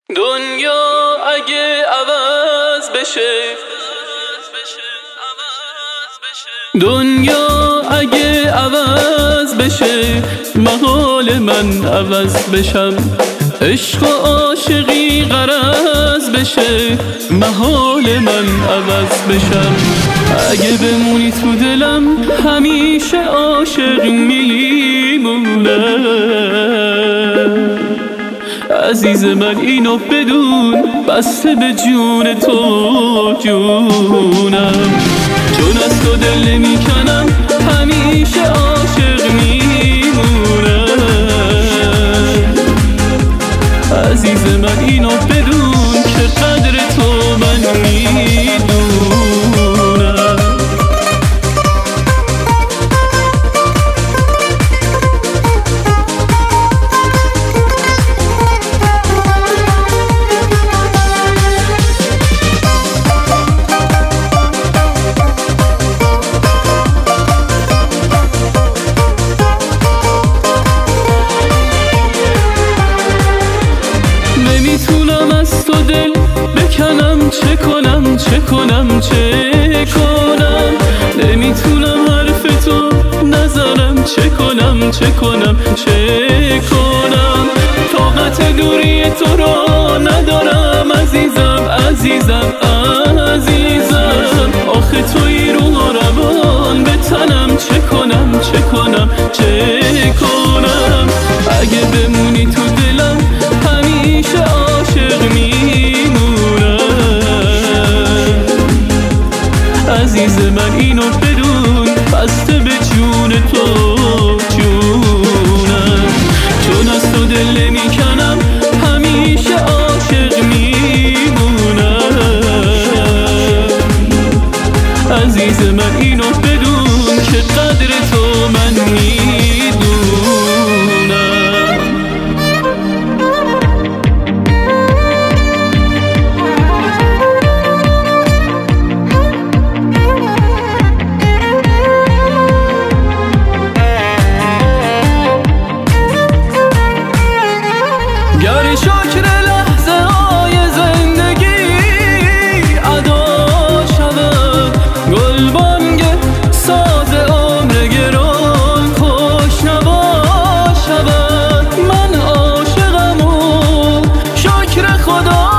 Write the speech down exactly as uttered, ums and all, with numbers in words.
دنیا اگه عوض بشه، دنیا اگه عوض بشه، محال من عوض بشم. عشق و عاشقی غرض بشه، محال من عوض بشم. اگه بمونی تو دلم همیشه عاشق میمونم. عزیز من اینو بدون، بسته به جون تو جونم. چون از تو دل نمیکنم همیشه عاشق میمونم. عزیز من اینو بدون که قدر تو من میدونم. نمیتونم از تو دل بکنم، چه کنم چه کنم چه کنم. نمیتونم حرف تو نزنم، چه کنم چه کنم چه کنم. طاقت دوری تو را ندارم عزیزم عزیزم عزیزم. آخه توی رو روان به تنم، چه کنم چه کنم چه کنم. اگه بمونی تو دلم همیشه عاشق میمونم. عزیز من اینو بدون، بسته به جون تو جونم. چون از تو دل نمیکنم همیشه عاشق میمونم. عزیز من اینو بدون که قدر تو من میدونم. گر شکر لحظه های زندگی ادا شود، گلبانگ ساز عمر گران خوشنوا شود. من عاشقم و شکر خدا